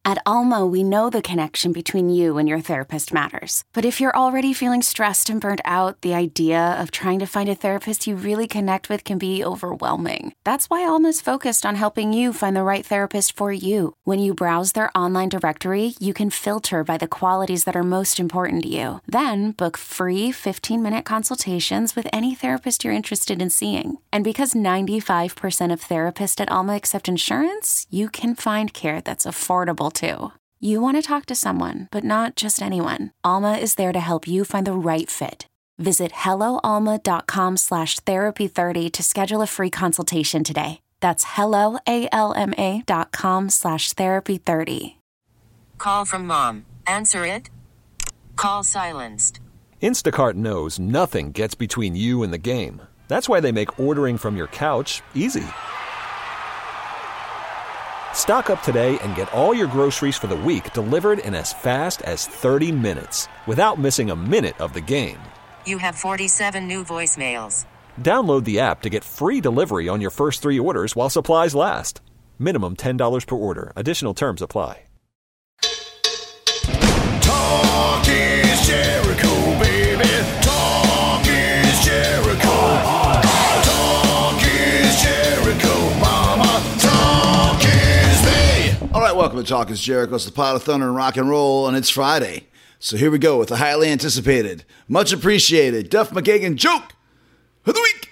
At Alma, we know the connection between you and your therapist matters. But if you're already feeling stressed and burnt out, the idea of trying to find a therapist you really connect with can be overwhelming. That's why Alma's focused on helping you find the right therapist for you. When you browse their online directory, you can filter by the qualities that are most important to you. Then book free 15-minute consultations with any therapist you're interested in seeing. And because 95% of therapists at Alma accept insurance, you can find care that's affordable too. You want to talk to someone, but not just anyone. Alma is there to help you find the right fit. Visit helloalma.com/therapy30 to schedule a free consultation today. That's helloalma.com/therapy30. Call from mom. Answer it. Call silenced. Instacart knows nothing gets between you and the game. That's why they make ordering from your couch easy. Stock up today and get all your groceries for the week delivered in as fast as 30 minutes without missing a minute of the game. You have 47 new voicemails. Download the app to get free delivery on your first 3 orders while supplies last. Minimum $10 per order. Additional terms apply. Talk is Jericho, baby. Talk is Jericho. Talk is Jericho, mama. Talk is me. All right, welcome to Talk is Jericho. It's the pot of thunder and rock and roll, and it's Friday. So here we go with the highly anticipated, much appreciated Duff McKagan joke of the week.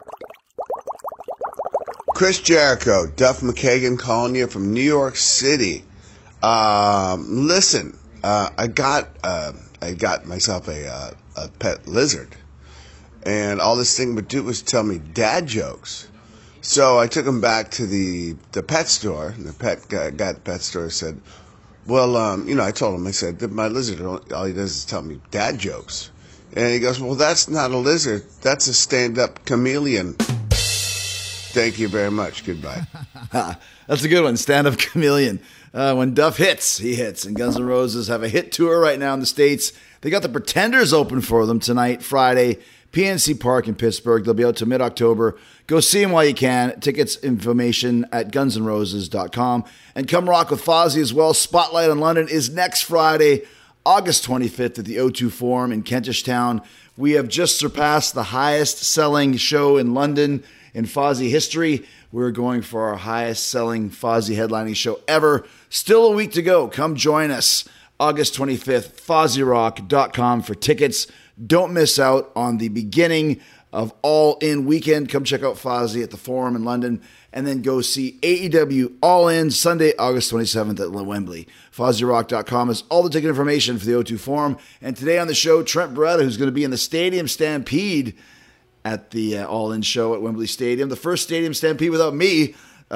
Chris Jericho, Duff McKagan calling you from New York City. Listen, I got myself a pet lizard, and all this thing would do was tell me dad jokes. So I took him back to the pet store, and the pet guy at the pet store said, well, I told him, I said, that my lizard, all he does is tell me dad jokes. And he goes, well, that's not a lizard. That's a stand-up chameleon. Thank you very much. Goodbye. That's a good one, stand-up chameleon. When Duff hits, he hits. And Guns N' Roses have a hit tour right now in the States. They got the Pretenders open for them tonight, Friday, PNC Park in Pittsburgh. They'll be out to mid-October. Go see them while you can. Tickets information at gunsandroses.com. And come rock with Fozzy as well. Spotlight on London is next Friday, August 25th at the O2 Forum in Kentish Town. We have just surpassed the highest selling show in London in Fozzy history. We're going for our highest selling Fozzy headlining show ever. Still a week to go. Come join us. August 25th, FozzyRock.com for tickets. Don't miss out on the beginning of All In weekend. Come check out Fozzy at the Forum in London, and then go see AEW All In Sunday, August 27th at Wembley. FozzyRock.com is all the ticket information for the O2 Forum. And today on the show, Trent Beretta, who's going to be in the Stadium Stampede at the All In show at Wembley Stadium. The first Stadium Stampede without me.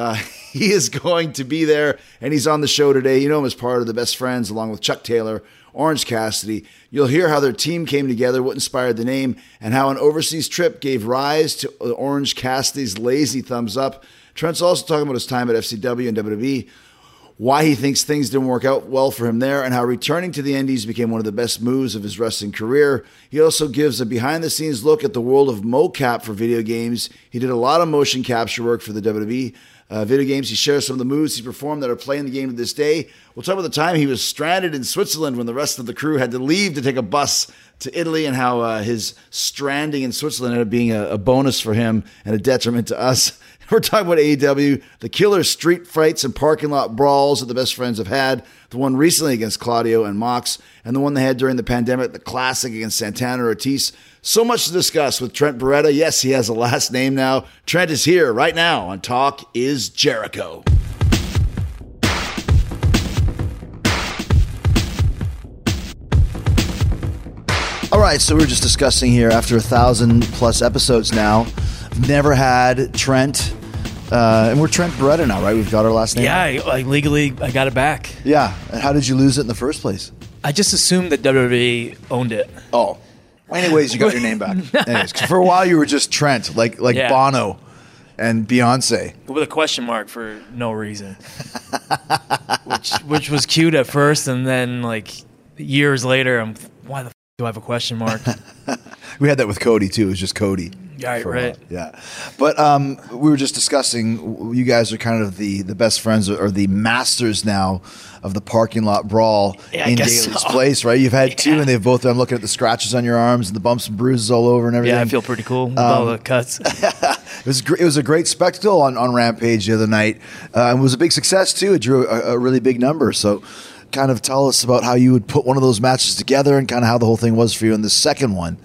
He is going to be there, and he's on the show today. You know him as part of the Best Friends, along with Chuck Taylor, Orange Cassidy. You'll hear how their team came together, what inspired the name, and how an overseas trip gave rise to Orange Cassidy's lazy thumbs up. Trent's also talking about his time at FCW and WWE, why he thinks things didn't work out well for him there, and how returning to the Indies became one of the best moves of his wrestling career. He also gives a behind-the-scenes look at the world of mocap for video games. He did a lot of motion capture work for the WWE video games. He shares some of the moves he performed that are playing the game to this day. We'll talk about the time he was stranded in Switzerland when the rest of the crew had to leave to take a bus to Italy, and how his stranding in Switzerland ended up being a bonus for him and a detriment to us. We're talking about AEW, the killer street fights and parking lot brawls that the Best Friends have had, the one recently against Claudio and Mox, and the one they had during the pandemic, the classic against Santana and Ortiz. So much to discuss with Trent Beretta. Yes, he has a last name now. Trent is here right now on Talk is Jericho. All right, so we're just discussing here after 1,000+ episodes now. Never had Trent, and we're Trent Beretta now, right? We've got our last name. Yeah, legally, I got it back. Yeah, and how did you lose it in the first place? I just assumed that WWE owned it. Oh, anyways, you got your name back. Anyways, 'cause for a while you were just Trent, like yeah. Bono and Beyonce, with a question mark for no reason, which was cute at first, and then like years later, why the f- do I have a question mark? We had that with Cody too. It was just Cody. Right, for a right. while. Yeah. But we were just discussing, you guys are kind of the best friends or the masters now of the parking lot brawl Yeah, I in guess Daly's so. Place, right? You've had two, and they've both, I'm looking at the scratches on your arms and the bumps and bruises all over and everything. Yeah, I feel pretty cool with all the cuts. It was a great spectacle on Rampage the other night. It was a big success, too. It drew a really big number. So kind of tell us about how you would put one of those matches together and kind of how the whole thing was for you in the second one.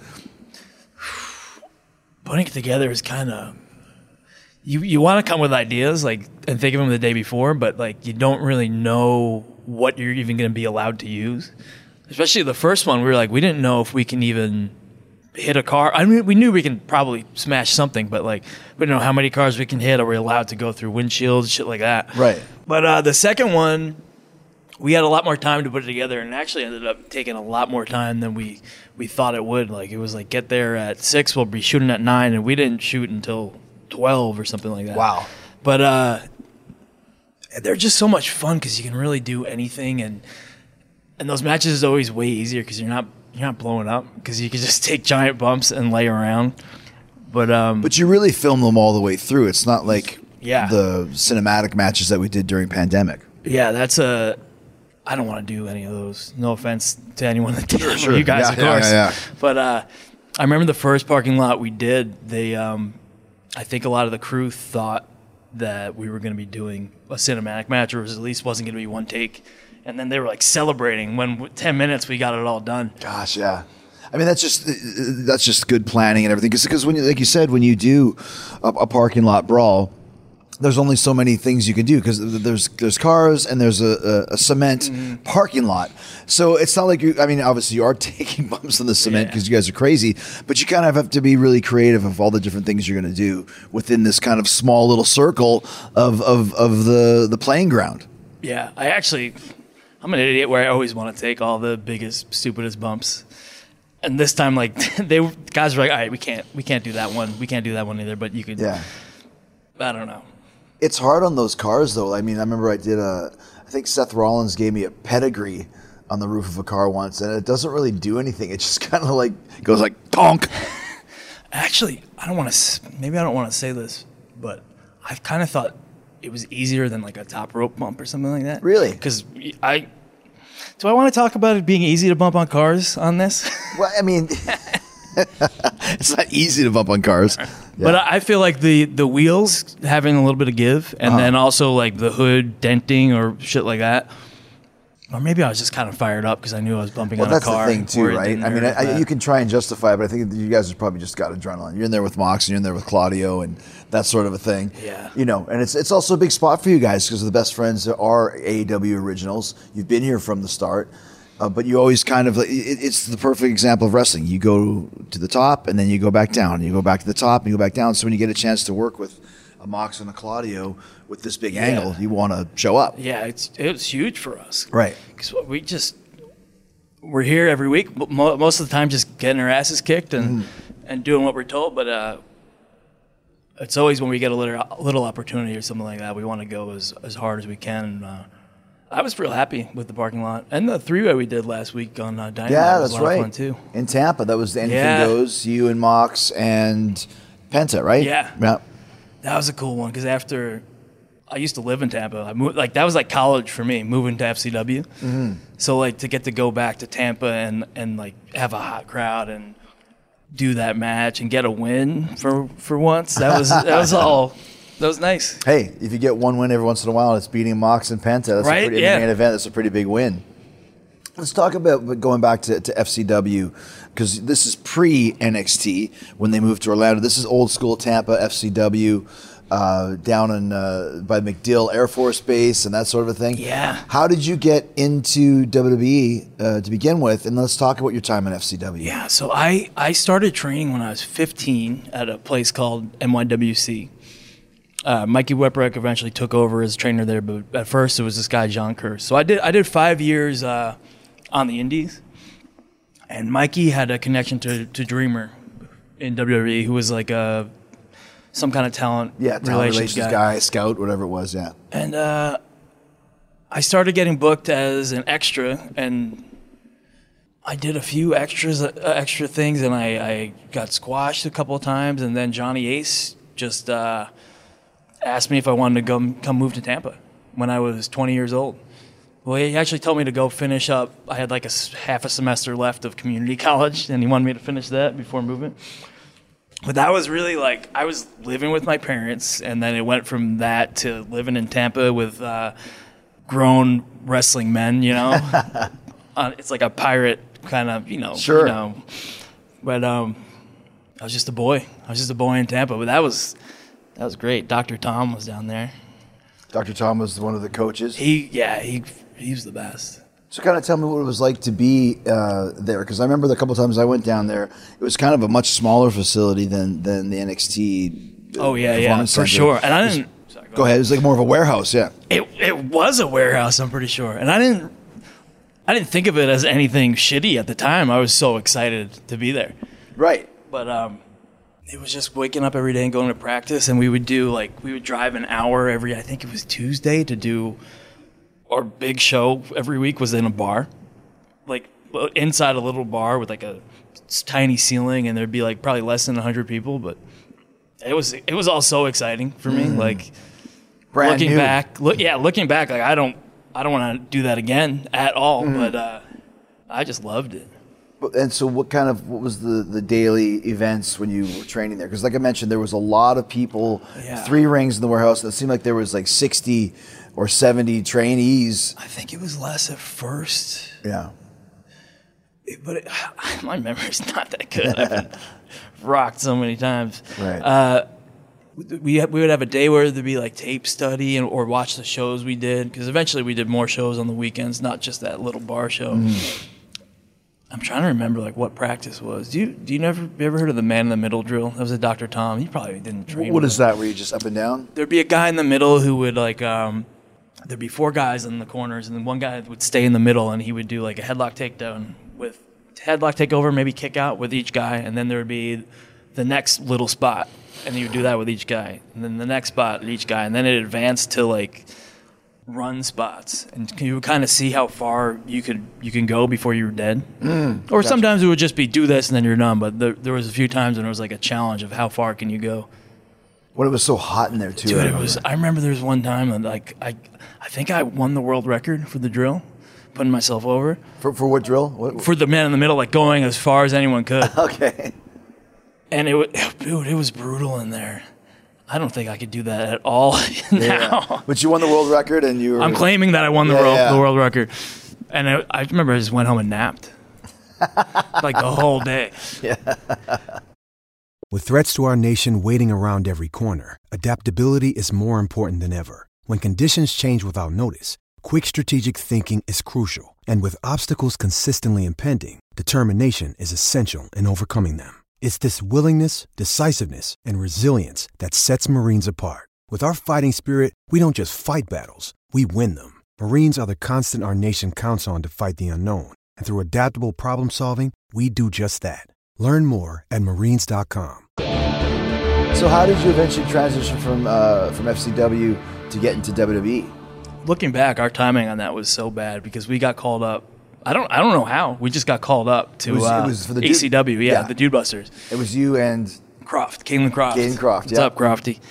Putting it together is kind of you want to come with ideas and think of them the day before, but you don't really know what you're even going to be allowed to use. Especially the first one, we didn't know if we can even hit a car. I mean, we knew we can probably smash something, but we didn't know how many cars we can hit. Are we allowed to go through windshields, shit like that? Right. But the second one, we had a lot more time to put it together, and it actually ended up taking a lot more time than we thought it would. It was get there at 6, we'll be shooting at 9, and we didn't shoot until 12 or something like that. Wow. But they're just so much fun because you can really do anything, and those matches is always way easier because you're not blowing up because you can just take giant bumps and lay around. But you really film them all the way through. It's not like Yeah. the cinematic matches that we did during pandemic. yeah, I don't want to do any of those. No offense to anyone that did. Sure. You guys, Yeah, of yeah, course. yeah. But I remember the first parking lot we did. They, I think a lot of the crew thought that we were going to be doing a cinematic match, or at least wasn't going to be one take. And then they were celebrating when 10 minutes we got it all done. Gosh, yeah. I mean, that's just good planning and everything. Because when like you said, when you do a parking lot brawl, there's only so many things you can do because there's cars and there's a cement parking lot. So it's not like obviously you are taking bumps on the cement because you guys are crazy, but you kind of have to be really creative of all the different things you're going to do within this kind of small little circle of the playing ground. Yeah, I'm an idiot where I always want to take all the biggest, stupidest bumps. And this time, guys were all right, we can't do that one. We can't do that one either, but you could. Yeah. I don't know. It's hard on those cars, though. I mean, I remember I think Seth Rollins gave me a pedigree on the roof of a car once, and it doesn't really do anything. It just kind of goes tonk. Actually, I don't want to say this, but I kind of thought it was easier than a top rope bump or something like that. Really? Because do I want to talk about it being easy to bump on cars on this? Well, I mean, it's not easy to bump on cars. Yeah. But I feel like the wheels having a little bit of give, and then also the hood denting or shit like that. Or maybe I was just kind of fired up because I knew I was bumping on a car. Well, that's the thing too, where it right? didn't I mean, hurt that. you can try and justify it, but I think you guys have probably just got adrenaline. You're in there with Mox, and you're in there with Claudio, and that sort of a thing. Yeah. And it's also a big spot for you guys because the best friends are AEW originals. You've been here from the start. But you always kind of it's the perfect example of wrestling. You go to the top and then you go back down. You go back to the top and you go back down. So when you get a chance to work with a Mox and a Claudio with this big angle, you want to show up. Yeah, it was huge for us. Right. Because we're here every week, most of the time just getting our asses kicked and doing what we're told. But it's always when we get a little opportunity or something like that, we want to go as hard as we can. I was real happy with the parking lot and the three-way we did last week on Dynamite. Yeah, was that's a lot right. of fun too. In Tampa, that was Anything Goes. You and Mox and Penta, right? Yeah. That was a cool one because after I used to live in Tampa, I moved, that was college for me, moving to FCW. Mm-hmm. So to get to go back to Tampa and have a hot crowd and do that match and get a win for once, that was all. That was nice. Hey, if you get one win every once in a while, it's beating Mox and Penta. That's right? in the main event. That's a pretty big win. Let's talk about going back to FCW because this is pre-NXT when they moved to Orlando. This is old school Tampa FCW down in by MacDill Air Force Base and that sort of a thing. Yeah. How did you get into WWE to begin with? And let's talk about your time in FCW. Yeah, so I started training when I was 15 at a place called NYWC. Mikey Weprick eventually took over as trainer there, but at first it was this guy John Kerr. So I did 5 years on the Indies, and Mikey had a connection to Dreamer in WWE, who was some kind of talent relations guy, scout, whatever it was. Yeah, and I started getting booked as an extra, and I did a few extra things, and I got squashed a couple of times, and then Johnny Ace just asked me if I wanted to come move to Tampa when I was 20 years old. Well, he actually told me to go finish up. I had like half a semester left of community college, and he wanted me to finish that before moving. But that was really like, I was living with my parents, and then it went from that to living in Tampa with grown wrestling men, you know. It's like a pirate kind of, you know. Sure. You know. But I was just a boy. I was just a boy in Tampa. But that was great. Dr. Tom was down there. Dr. Tom was one of the coaches. He was the best. So kind of tell me what it was like to be there, because I remember the couple times I went down there, it was kind of a much smaller facility than the NXT. Oh yeah, Performance for Center. sure. And I didn't. Sorry, Go ahead. It was like more of a warehouse, yeah. It was a warehouse, I'm pretty sure. And I didn't think of it as anything shitty at the time. I was so excited to be there. Right. But it was just waking up every day and going to practice, and we would drive an hour every, I think it was Tuesday, to do our big show every week was in a bar, like inside a little bar with like a tiny ceiling, and there'd be like probably less than 100 people, but it was all so exciting for me. Like looking back, like I don't want to do that again at all, but I just loved it. And so what was the daily events when you were training there? Because like I mentioned, there was a lot of people, 3 rings in the warehouse. It seemed like there was like 60 or 70 trainees. I think it was less at first. Yeah. But my memory's not that good. I've been rocked so many times. Right. We would have a day where there'd be like tape study or watch the shows we did, because eventually we did more shows on the weekends, not just that little bar show. I'm trying to remember like what practice was. You ever heard of the man in the middle drill? That was a Dr. Tom. You probably didn't train. What is that? Were you just up and down? There'd be a guy in the middle who would like there'd be 4 guys in the corners, and then one guy would stay in the middle, and he would do like a headlock takedown with headlock takeover, maybe kick out with each guy, and then there would be the next little spot, and he would do that with each guy, and then the next spot at each guy, and then it advanced to like run spots, and you would kind of see how far you can go before you were dead. Or sometimes it would just be do this and then you're done, but there was a few times when it was like a challenge of how far can you go. When it was so hot in there too. Dude, I remember there was one time that like I think I won the world record for the drill, putting myself over. For what drill? For the man in the middle, like going as far as anyone could. Okay. And it was brutal in there. I don't think I could do that at all now. Yeah. But you won the world record, and you were... I'm claiming that I won the world record. And I remember I just went home and napped. Like the whole day. Yeah. With threats to our nation waiting around every corner, adaptability is more important than ever. When conditions change without notice, quick strategic thinking is crucial. And with obstacles consistently impending, determination is essential in overcoming them. It's this willingness, decisiveness, and resilience that sets Marines apart. With our fighting spirit, we don't just fight battles, we win them. Marines are the constant our nation counts on to fight the unknown. And through adaptable problem solving, we do just that. Learn more at Marines.com. So how did you eventually transition from FCW to get into WWE? Looking back, our timing on that was so bad because we got called up. I don't know how. We just got called up to it was for the ECW, the Dude Busters. It was you and Caitlin Croft. What's up, Crofty?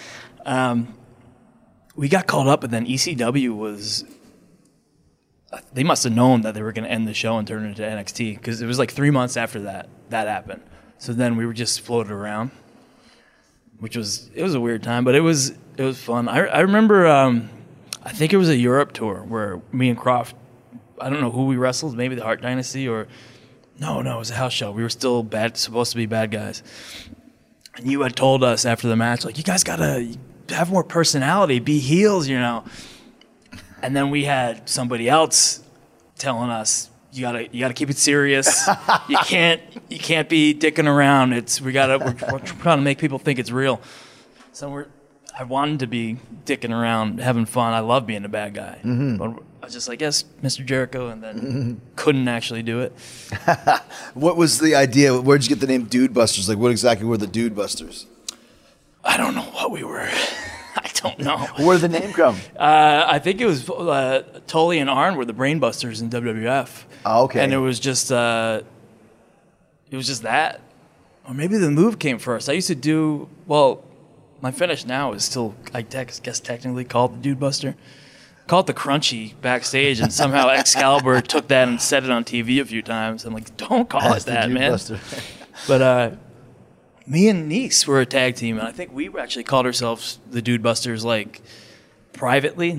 We got called up, but then ECW was. They must have known that they were going to end the show and turn it into NXT because it was like 3 months after that happened. So then we were just floated around, it was a weird time, but it was fun. I remember. I think it was a Europe tour where me and Croft. I don't know who we wrestled, maybe the Hart Dynasty or... No, it was a house show. We were still supposed to be bad guys. And you had told us after the match, like, you guys got to have more personality, be heels, you know. And then we had somebody else telling us, you gotta keep it serious. You can't be dicking around. We're trying to make people think it's real. So I wanted to be dicking around, having fun. I love being a bad guy. But I was just like, yes, Mr. Jericho, and then couldn't actually do it. What was the idea? Where'd you get the name Dude Busters? Like, what exactly were the Dude Busters? I don't know what we were. I don't know. Where did the name come? I think it was Tully and Arn were the Brainbusters in WWF. Oh, okay. And it was just that. Or maybe the move came first. I used to do, my finish now is still, I guess technically called the Dude Buster. Called the Crunchy backstage, and somehow Excalibur took that and said it on TV a few times. I'm like, don't call it that, man. But me and Nice were a tag team, and I think we actually called ourselves the Dude Busters, like, privately,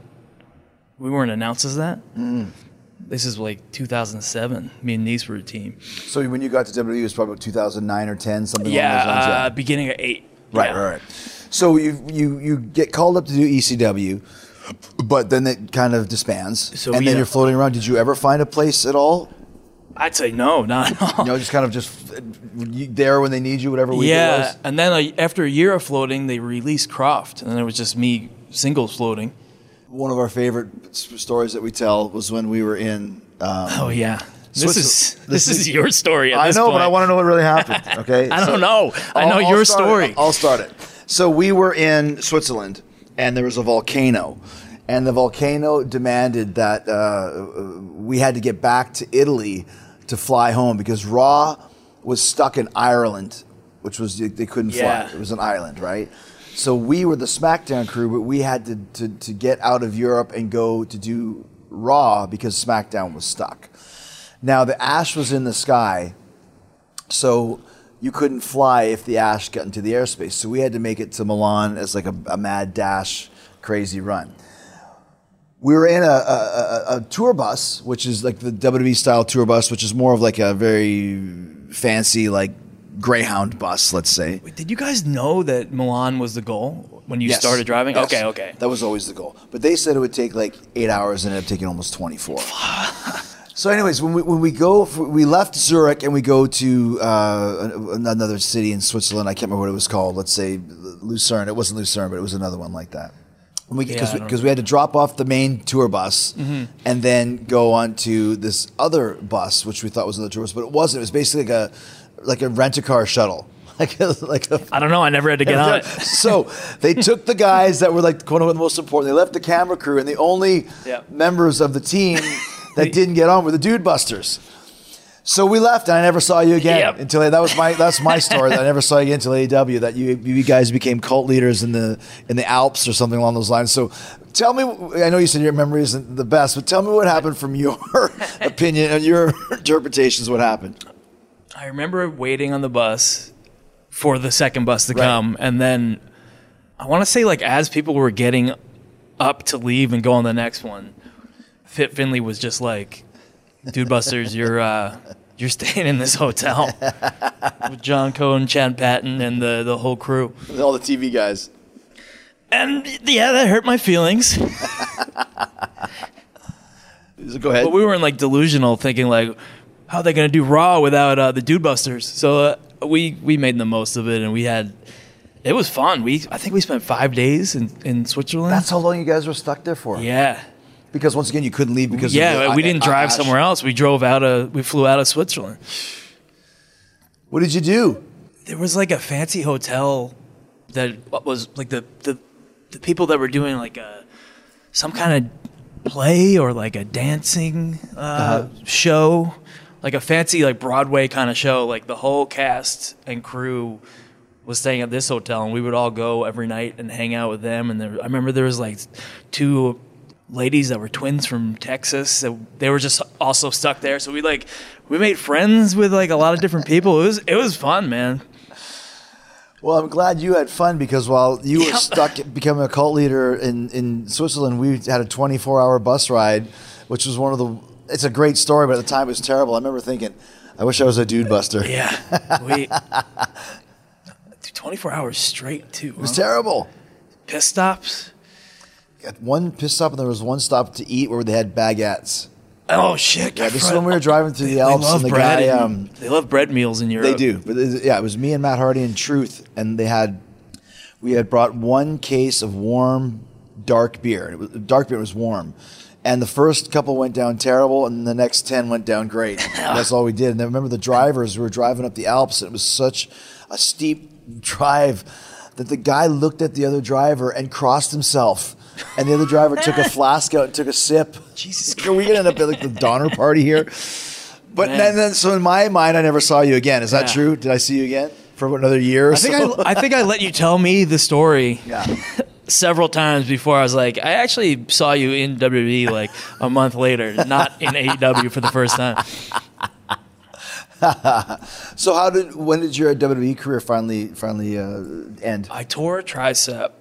we weren't announced as that. This is like 2007. Me and Nice were a team. So when you got to WWE, it was probably about 2009 or 10, something along those lines? Yeah, beginning of 8. Right. So you get called up to do ECW, but then it kind of disbands, and then you're floating around. Did you ever find a place at all? I'd say no, not at all. Just kind of there when they need you, whatever week it was? Yeah, and then after a year of floating, they released Croft, and then it was just me singles floating. One of our favorite stories that we tell was when we were in... This is your story at this point. I know, but I want to know what really happened, okay? I don't know. I know your story. I'll start it. So we were in Switzerland, and there was a volcano. And the volcano demanded that we had to get back to Italy to fly home because Raw was stuck in Ireland, which was, they couldn't fly. It was an island, right? So we were the SmackDown crew, but we had to get out of Europe and go to do Raw because SmackDown was stuck. Now, the ash was in the sky, so you couldn't fly if the ash got into the airspace. So we had to make it to Milan as like a mad dash, crazy run. We were in a tour bus, which is like the WWE style tour bus, which is more of like a very fancy, like Greyhound bus, let's say. Wait, did you guys know that Milan was the goal when you started driving? Yes. Okay. That was always the goal. But they said it would take like 8 hours and it ended up taking almost 24. So anyways, when we left Zurich and we go to another city in Switzerland. I can't remember what it was called. Let's say Lucerne. It wasn't Lucerne, but it was another one like that. Because we had to drop off the main tour bus and then go on to this other bus, which we thought was another tour bus, but it wasn't. It was basically like a rent-a-car shuttle. I don't know. I never had to get on it. So they took the guys that were like quote unquote the most important. They left the camera crew, and the only members of the team that didn't get on were the Dude Busters. So we left, and I never saw you again until that's my story. I never saw you again until AEW. That you guys became cult leaders in the Alps or something along those lines. So tell me, I know you said your memory isn't the best, but tell me what happened from your opinion and your interpretations. What happened? I remember waiting on the bus for the second bus to come, and then I want to say like as people were getting up to leave and go on the next one, Fit Finlay was just like, "Dude Busters, you're staying in this hotel with John Cone, Chad Patton, and the whole crew, all the TV guys." And that hurt my feelings. Go ahead. But we weren't like delusional, thinking like, how are they going to do Raw without the Dude Busters? So we made the most of it, and it was fun. I think we spent 5 days in Switzerland. That's how long you guys were stuck there for. Yeah. Because once again, you couldn't leave because we didn't drive somewhere else. We flew out of Switzerland. What did you do? There was like a fancy hotel that was like the people that were doing like some kind of play or like a dancing show, like a fancy like Broadway kind of show. Like the whole cast and crew was staying at this hotel, and we would all go every night and hang out with them. And I remember there was like 2 ladies that were twins from Texas. So they were just also stuck there. So we made friends with like a lot of different people. It was fun, man. Well, I'm glad you had fun because while you were stuck becoming a cult leader in Switzerland, we had a 24-hour bus ride, which was it's a great story, but at the time it was terrible. I remember thinking, I wish I was a Dude Buster. Yeah. 24 hours straight too. It was terrible. Piss stops. Got one pit stop, and there was one stop to eat where they had baguettes. Oh shit! Yeah, this is when we were driving through the Alps, and the guy. They love bread meals in Europe. They do, but it was me and Matt Hardy and Truth, and we had brought 1 case of warm dark beer. Dark beer was warm, and the first couple went down terrible, and the next 10 went down great. That's all we did. And I remember the drivers. We were driving up the Alps, and it was such a steep drive that the guy looked at the other driver and crossed himself. And the other driver took a flask out and took a sip. Jesus Are we going to end up at like the Donner Party here? But then, so in my mind, I never saw you again. Is that true? Did I see you again for another year or I think I let you tell me the story several times before I was like, I actually saw you in WWE like a month later, not in AEW for the first time. So when did your WWE career finally end? I tore a tricep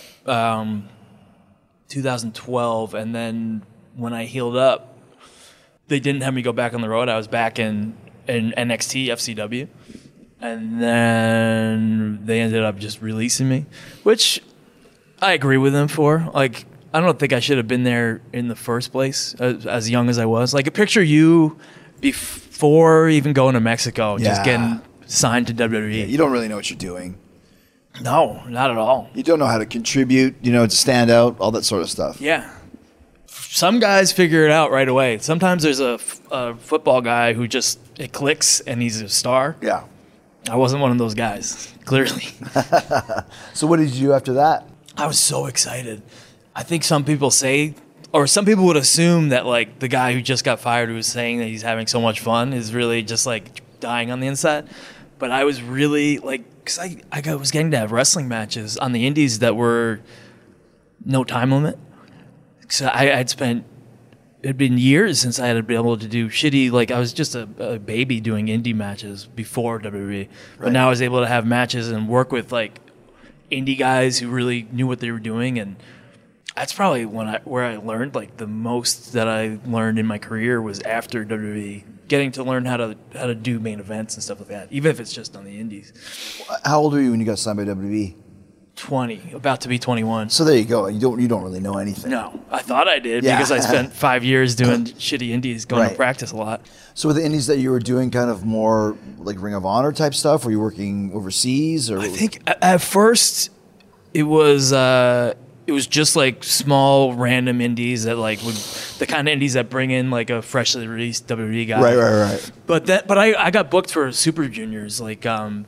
2012, and then when I healed up, they didn't have me go back on the road. I was back in NXT FCW, and then they ended up just releasing me, which I agree with them for. Like, I don't think I should have been there in the first place as young as I was. Like, picture you before even going to Mexico, just getting signed to WWE. Yeah, you don't really know what you're doing. No, not at all. You don't know how to contribute, to stand out, all that sort of stuff. Yeah. Some guys figure it out right away. Sometimes there's a football guy who just, it clicks and he's a star. Yeah. I wasn't one of those guys, clearly. So what did you do after that? I was so excited. I think some people say, or some people would assume that like the guy who just got fired who was saying that he's having so much fun is really just like dying on the inside. But I was really like, because I was getting to have wrestling matches on the indies that were no time limit. So I'd spent, it had been years since I had been able to do shitty, like I was just a baby doing indie matches before WWE. But now I was able to have matches and work with like indie guys who really knew what they were doing. And that's probably where I learned, like the most that I learned in my career was after WWE, getting to learn how to do main events and stuff like that, even if it's just on the indies. How old were you when you got signed by WWE? 20, about to be 21. So there you go. You don't really know anything. No, I thought I did because I spent 5 years doing shitty indies, going to practice a lot. So were the indies that you were doing kind of more like Ring of Honor type stuff? Were you working overseas? Or I think at first it was just like small random indies that like would, the kind of indies that bring in like a freshly released WWE guy. Right. But I got booked for Super Juniors like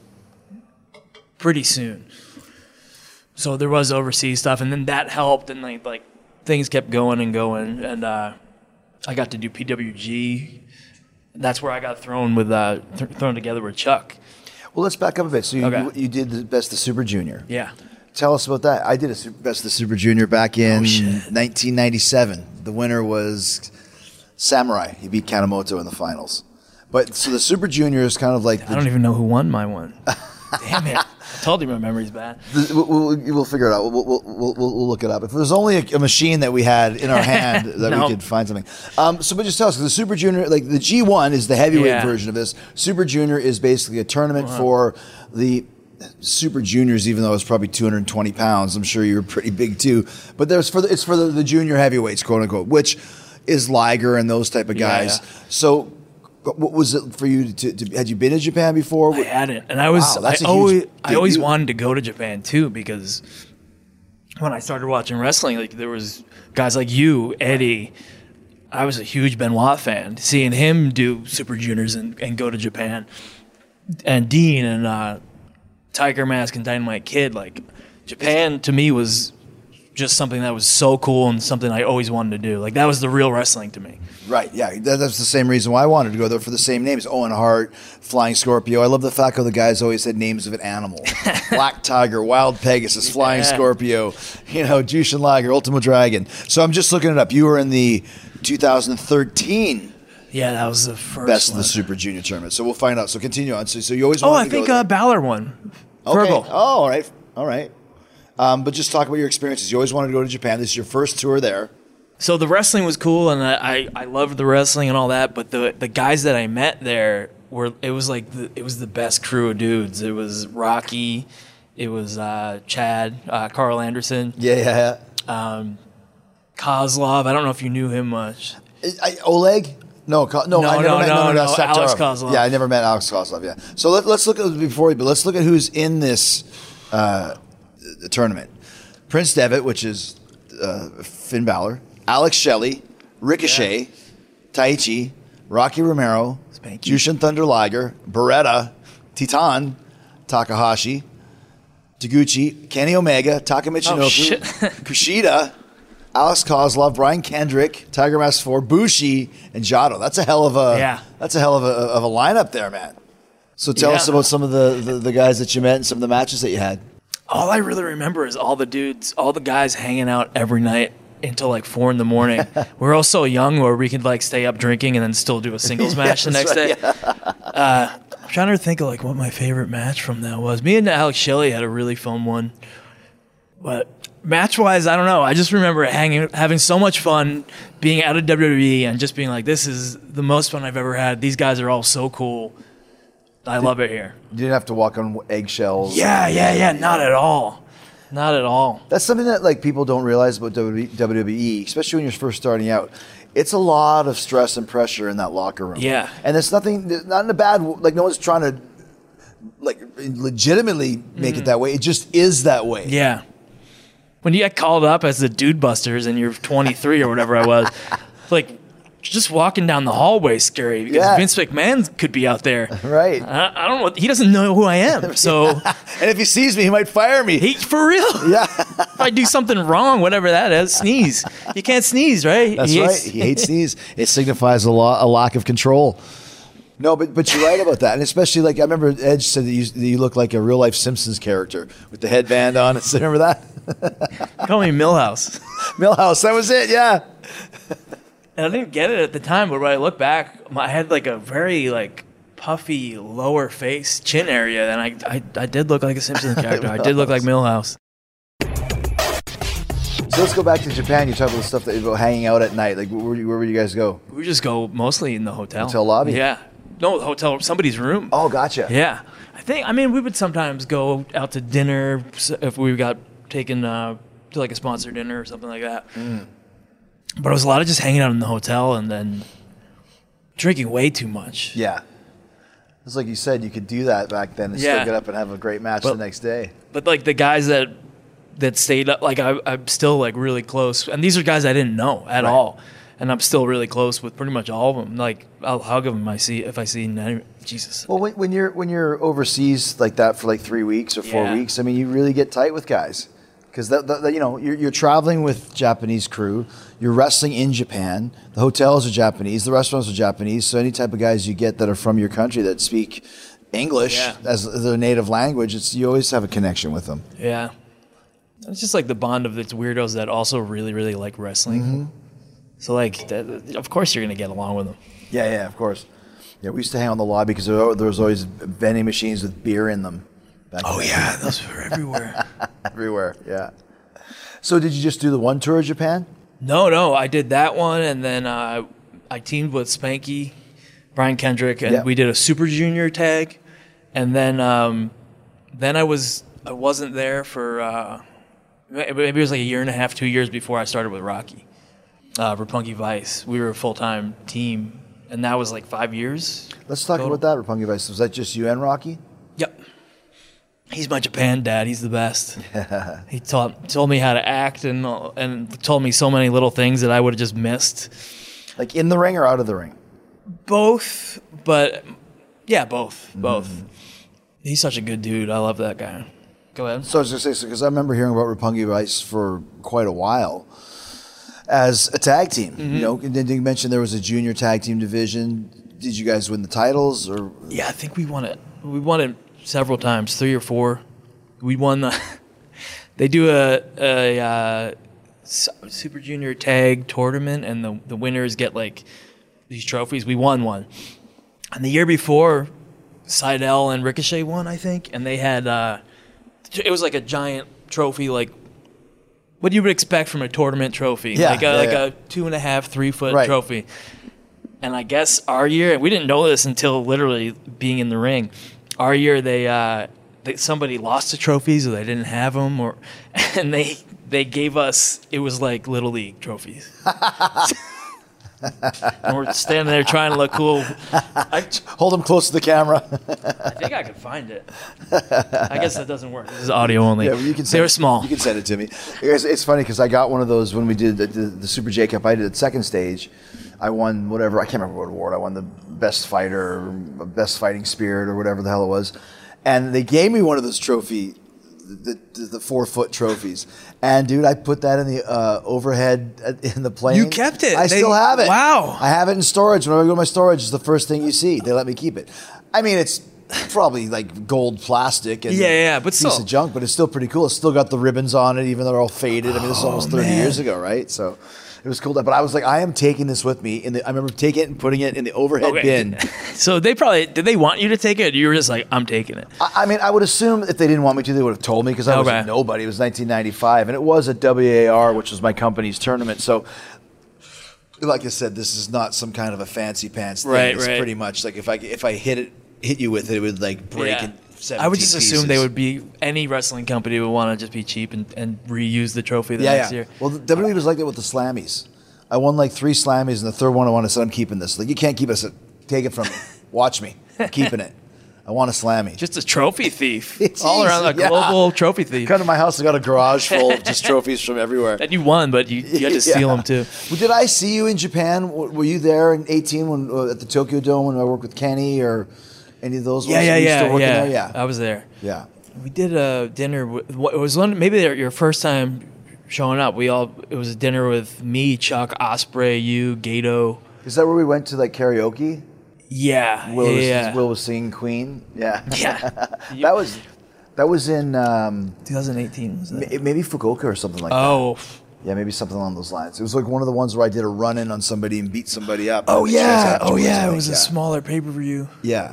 pretty soon. So there was overseas stuff, and then that helped, and like things kept going, and I got to do PWG. That's where I got thrown together with Chuck. Well, let's back up a bit. So you did the Best of Super Junior. Yeah. Tell us about that. I did a Best of Super Junior back in 1997. The winner was Samurai. He beat Kanemoto in the finals. But so the Super Junior is kind of like I don't even know who won my one. Damn it. I told you my memory's bad. We'll figure it out. We'll look it up. If there's only a machine that we had in our hand that we could find something. But just tell us, the Super Junior, like the G1 is the heavyweight version of this. Super Junior is basically a tournament for the Super Juniors, even though it's probably 220 pounds. I'm sure you're pretty big too. But it's for the junior heavyweights, quote unquote, which is Liger and those type of guys. Yeah. So what was it for you had you been to Japan before? I hadn't, and I always wanted to go to Japan too, because when I started watching wrestling, like there was guys like you, Eddie. I was a huge Benoit fan. Seeing him do Super Juniors and go to Japan, and Dean and Tiger Mask and Dynamite Kid, like Japan to me was just something that was so cool and something I always wanted to do. Like that was the real wrestling to me. Right, yeah. That's the same reason why I wanted to go there, for the same names. Owen Hart, Flying Scorpio. I love the fact how the guys always had names of an animal. Black Tiger, Wild Pegasus, Flying Scorpio, Jushin Liger, Ultimo Dragon. So I'm just looking it up. You were in the 2013 that was the first Best of the Super Junior tournament. So we'll find out. So continue on. So you always wanted to go there. I think Balor won. Okay. Virgil. Oh, all right. But just talk about your experiences. You always wanted to go to Japan. This is your first tour there. So the wrestling was cool, and I loved the wrestling and all that. But the guys that I met there it was the best crew of dudes. It was Rocky, it was Chad, Carl Anderson. Yeah. Kozlov. I don't know if you knew him much. Oleg? No, I never met Alex Kozlov. Yeah, I never met Alex Kozlov. Yeah. So let's look at let's look at who's in this tournament. Prince Devitt, which is Finn Balor, Alex Shelley, Ricochet, Taichi, Rocky Romero, Jushin Thunder Liger, Beretta, Titan, Takahashi, Taguchi, Kenny Omega, Taka Michinoku, Kushida, Alex Kozlov, Brian Kendrick, Tiger Mask 4, Bushi, and Jado. That's a hell of a lineup there, man. So tell us about some of the guys that you met and some of the matches that you had. All I really remember is all the guys hanging out every night until like 4 a.m. We're all so young where we could like stay up drinking and then still do a singles match the next day. Yeah. I'm trying to think of like what my favorite match from that was. Me and Alex Shelley had a really fun one. But match-wise, I don't know. I just remember having so much fun being out of WWE and just being like, this is the most fun I've ever had. These guys are all so cool. I love it here. You didn't have to walk on eggshells. Yeah. Not at all. Not at all. That's something that like people don't realize about WWE, especially when you're first starting out. It's a lot of stress and pressure in that locker room. Yeah. And there's not in a bad, like no one's trying to like legitimately make it that way. It just is that way. Yeah. When you get called up as the Dude Busters and you're 23 or whatever I was, like just walking down the hallway is scary because Vince McMahon could be out there. Right. I don't know. He doesn't know who I am. So, and if he sees me, he might fire me. For real. Yeah. If I do something wrong, whatever that is, sneeze. You can't sneeze, right? That's right. He hates sneeze. It signifies a lack of control. No, but you're right about that. And especially, like, I remember Edge said that you look like a real-life Simpsons character with the headband on. Remember that? Call me Milhouse. Milhouse, that was it, yeah. And I didn't get it at the time, but when I look back, I had, like, a very, like, puffy lower face, chin area, and I did look like a Simpsons character. I did look like Milhouse. So let's go back to Japan. You talk about the stuff that you go hanging out at night. Like, where would you guys go? We just go mostly in the hotel. Hotel lobby? Yeah. No, the hotel, somebody's room. Oh, gotcha. Yeah. We would sometimes go out to dinner if we got taken to like a sponsored dinner or something like that. But it was a lot of just hanging out in the hotel and then drinking way too much. Yeah. It's like you said, you could do that back then and still get up and have a great match the next day. But like the guys that stayed up, like I'm still like really close. And these are guys I didn't know at all. And I'm still really close with pretty much all of them. Like I'll hug them if I see Jesus. Well, when you're overseas like that for like 3 weeks or 4 weeks, I mean, you really get tight with guys because you're traveling with Japanese crew, you're wrestling in Japan, the hotels are Japanese, the restaurants are Japanese. So any type of guys you get that are from your country that speak English as their native language, you always have a connection with them. Yeah, it's just like the bond of these weirdos that also really really like wrestling. Mm-hmm. So, like, of course you're going to get along with them. Yeah, of course. Yeah, we used to hang on the lobby because there was always vending machines with beer in them. Yeah, those were everywhere. Everywhere, yeah. So did you just do the one tour of Japan? No, I did that one, and then I teamed with Spanky, Brian Kendrick, and we did a Super Junior tag. And then I wasn't there for, maybe it was like a year and a half, 2 years before I started with Rocky. Roppongi Vice. We were a full-time team, and that was like 5 years. Let's talk about that, Roppongi Vice. Was that just you and Rocky? Yep. He's my Japan dad. He's the best. He told me how to act and told me so many little things that I would have just missed. Like in the ring or out of the ring? Both, but yeah, both. He's such a good dude. I love that guy. Go ahead. So I was going to say, because I remember hearing about Roppongi Vice for quite a while. As a tag team, and then you mentioned there was a junior tag team division. Did you guys win the titles? Or yeah, I think we won it. We won it several times, 3 or 4. We won the. They do a Super Junior tag tournament, and the winners get like these trophies. We won one, and the year before, Seidel and Ricochet won, I think, and they had it was like a giant trophy, like. What you would expect from a tournament trophy, like a 2.5, 3 foot trophy. And I guess our year, we didn't know this until literally being in the ring. Our year, somebody lost the trophies or they didn't have them, and they gave us. It was like Little League trophies. And we're standing there trying to look cool. Hold them close to the camera. I think I could find it. I guess that doesn't work. This is audio only. Yeah, well, they were small. You can send it to me. It's funny because I got one of those when we did the Super J Cup. I did the second stage. I won whatever. I can't remember what award. I won the best fighter, or best fighting spirit, or whatever the hell it was. And they gave me one of those trophy the 4-foot trophies. And dude, I put that in the overhead in the plane. You kept it. I still have it. Wow. I have it in storage. Whenever I go to my storage, it's the first thing you see. They let me keep it. I mean, it's probably like gold plastic and but piece still. of junk, but it's still pretty cool. It's still got the ribbons on it, even though they're all faded. I mean, this is almost 30 years ago, right? So it was cool. But I was like, I am taking this with me. I remember taking it and putting it in the overhead bin. So did they want you to take it? Or you were just like, I'm taking it. I mean, I would assume if they didn't want me to, they would have told me because I was a nobody. It was 1995, and it was a WAR, which was my company's tournament. So, like I said, this is not some kind of a fancy pants thing. Right, it's right. pretty much like if I hit you with it, it would like break in 17 I would just pieces. assume they would be, any wrestling company would want to just be cheap and reuse the trophy the next year. Well, the WWE was like that with the Slammies. I won like 3 Slammies, and the third one I said, I'm keeping this. Like, you can't keep it. Take it from me. Watch me. I'm keeping it. I want a Slammy. Just a trophy thief. It's all around, a easy, global trophy thief. Come to my house, I got a garage full of just trophies from everywhere. And you won, but you had to steal them too. Well, did I see you in Japan? Were you there in 2018 when at the Tokyo Dome when I worked with Kenny or any of those ones? Were you still working there? Yeah. I was there. Yeah. We did a dinner. It was maybe your first time showing up. It was a dinner with me, Chuck, Osprey, you, Gato. Is that where we went to like karaoke? Yeah. Will was singing Queen. Yeah. Yeah. that was in 2018. Was that? Maybe Fukuoka or something like that. Oh. Yeah, maybe something along those lines. It was like one of the ones where I did a run-in on somebody and beat somebody up. Oh yeah. It was a smaller pay-per-view. Yeah.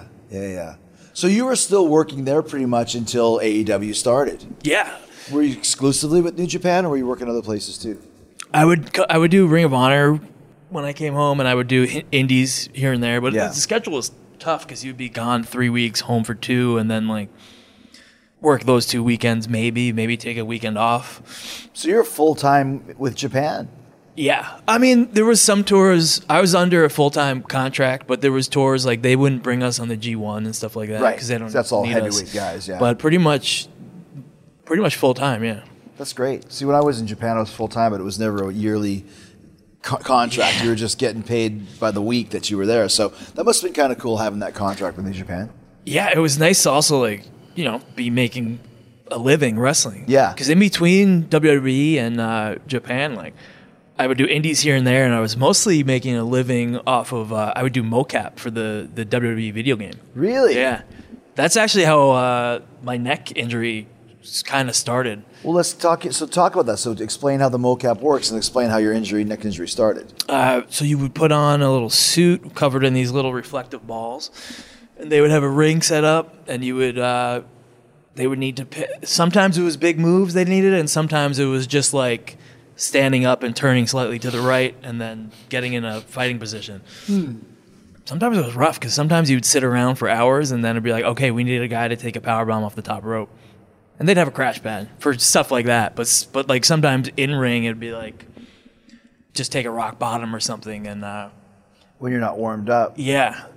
So you were still working there pretty much until AEW started. Yeah. Were you exclusively with New Japan, or were you working other places too? I would do Ring of Honor when I came home, and I would do indies here and there. But the schedule was tough because you'd be gone 3 weeks, home for 2, and then like work those 2 weekends, maybe take a weekend off. So you're full time with Japan. Yeah, I mean there was some tours. I was under a full-time contract, but there was tours like they wouldn't bring us on the G1 and stuff like that, right? Because they don't. That's all need heavyweight us. guys, yeah. But pretty much full-time, yeah. That's great. See, when I was in Japan, I was full time, but it was never a yearly contract. You were just getting paid by the week that you were there. So that must have been kind of cool having that contract with New Japan. Yeah, it was nice to also be making a living wrestling. Yeah. Because in between WWE and Japan, I would do indies here and there, and I was mostly making a living off of, I would do mocap for the WWE video game. Really? Yeah. That's actually how my neck injury kind of started. Well, let's talk about that. So explain how the mocap works and explain how your neck injury started. So you would put on a little suit covered in these little reflective balls, and they would have a ring set up, and you would, they would need to, sometimes it was big moves they needed, and sometimes it was just like standing up and turning slightly to the right and then getting in a fighting position. Sometimes it was rough because sometimes you'd sit around for hours and then it'd be like, okay, we need a guy to take a powerbomb off the top rope. And they'd have a crash pad for stuff like that. But like sometimes in ring, it'd be like, just take a rock bottom or something. And when you're not warmed up. Yeah.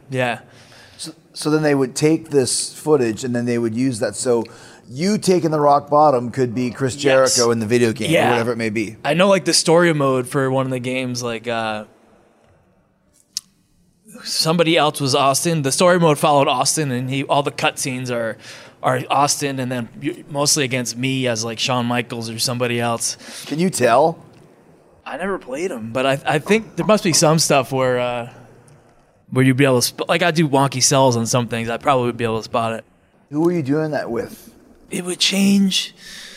So then they would take this footage and then they would use that. So you taking the rock bottom could be Chris Jericho in the video game or whatever it may be. I know like the story mode for one of the games, like somebody else was Austin. The story mode followed Austin, and all the cutscenes are Austin, and then mostly against me as like Shawn Michaels or somebody else. Can you tell? I never played him, but I think there must be some stuff where you'd be able to like I do wonky cells on some things. I probably would be able to spot it. Who were you doing that with? It would change.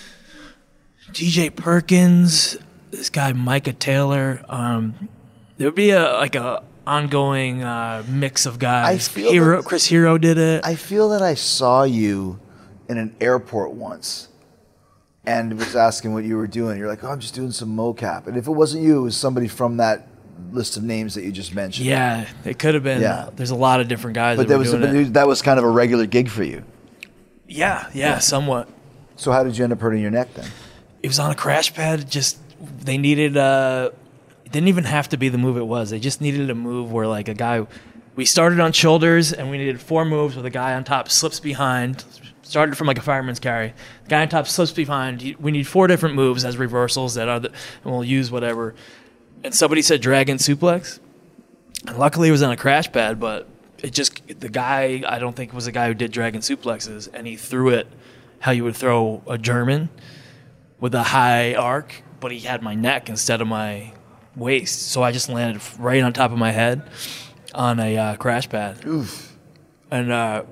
DJ Perkins, this guy Micah Taylor. There would be a ongoing mix of guys. Chris Hero did it. I feel that I saw you in an airport once and was asking what you were doing. You're like, oh, I'm just doing some mocap. And if it wasn't you, it was somebody from that list of names that you just mentioned. Yeah, it could have been. Yeah. There's a lot of different guys but that were doing it. That was kind of a regular gig for you. Yeah, somewhat. So how did you end up hurting your neck then? It was on a crash pad. Just they needed it didn't even have to be the move it was. They just needed a move where like a guy, we started on shoulders and we needed 4 moves where the guy on top slips behind, started from like a fireman's carry. The guy on top slips behind. We need 4 different moves as reversals and we'll use whatever. And somebody said dragon suplex. And luckily it was on a crash pad, but the guy, I don't think was a guy who did dragon suplexes, and he threw it how you would throw a German with a high arc, but he had my neck instead of my waist. So I just landed right on top of my head on a crash pad. Oof. And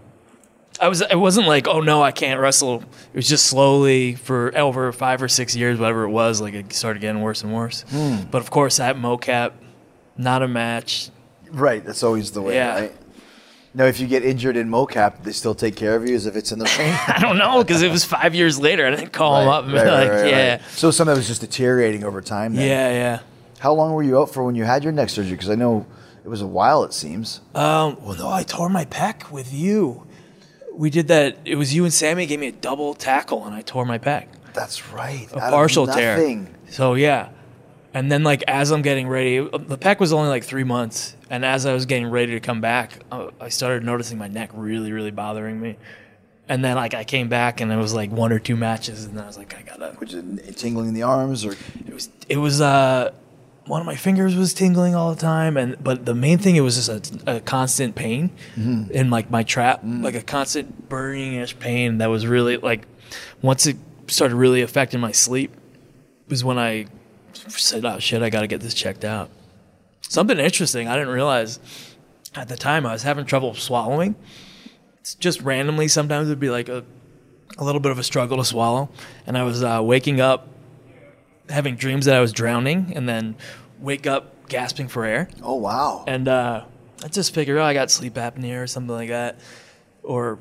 it wasn't like, oh no, I can't wrestle. It was just slowly for over 5 or 6 years, whatever it was, like it started getting worse and worse. But of course, that mocap, not a match. Right, that's always the way, Yeah. right? Now, if you get injured in mocap, they still take care of you as if it's in the ring? I don't know, because it was 5 years later. I didn't call him up and be like, yeah. Right. So some of it was just deteriorating over time then? Yeah. How long were you out for when you had your neck surgery? Because I know it was a while, it seems. Well, no, I tore my pec with you. We did that. It was you and Sammy gave me a double tackle, and I tore my pec. That's right. A partial tear. So, yeah. And then, like, as I'm getting ready, the pec was only like 3 months. And as I was getting ready to come back, I started noticing my neck really, really bothering me. And then, like, I came back, and it was like 1 or 2 matches, and I was like, I gotta. Was it tingling in the arms, or It was one of my fingers was tingling all the time, but the main thing, it was just a constant pain in like my trap, like a constant burning-ish pain that was really like, once it started really affecting my sleep, was when I said, oh shit, I gotta get this checked out. Something interesting I didn't realize at the time, I was having trouble swallowing. It's just randomly, sometimes it'd be like a little bit of a struggle to swallow, and I was waking up having dreams that I was drowning, and then wake up gasping for air. Oh, wow. And I just figured, I got sleep apnea or something like that. Or